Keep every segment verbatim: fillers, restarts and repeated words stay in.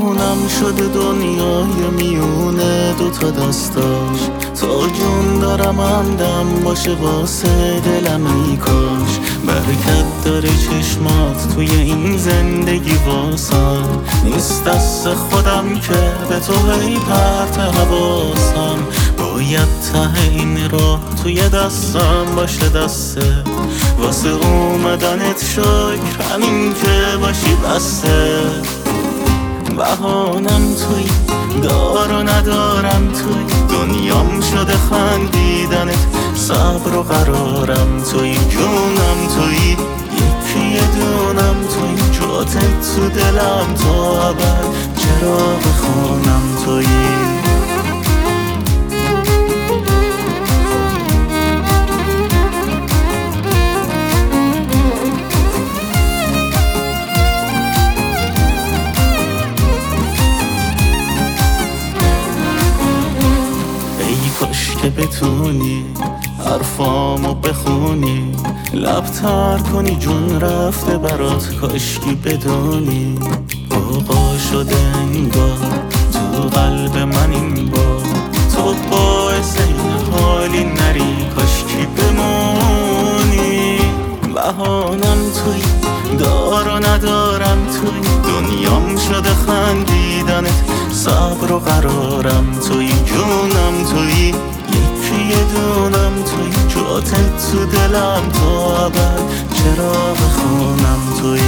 بهونم شده دنیای میونه دوتا دستاش. تا جون دارم همدم باشه واسه دلم ای کاش. برکت داره چشمات توی این زندگی واسم. نیست دست خودم که به تو هی پرت حواسم. باید ته این راه توی دستم باشه دسته. واسه اومدنت شکر همین که باشی بسته. بهانم توی دار و ندارم توی دنیام شده خندیدنت. صبر و قرارم توی جونم توی یکی یه دونم توی جاتت تو دلم تا ابد چراغ خونم توی. کاش که بتونی حرفامو بخونی. لب تر کنی جون رفته برات کاشکی بدونی. آقا شده انگار تو قلب من این بار. تو باعث این حالی نری کاشکی بمونی. بهانم توی دار و ندارم توی دنیام شده خندیدنت. صبر و قرارم توی جونم توی یکی یه دونم توی جاتت تو دلم تا ابد چراغ خونم توی.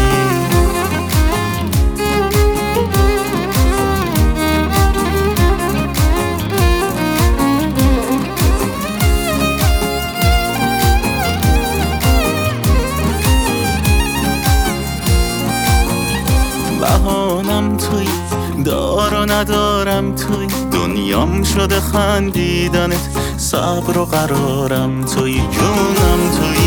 بهانم توی دار و ندارم توی دنیام شده خندیدنت. صبر و قرارم توی جونم توی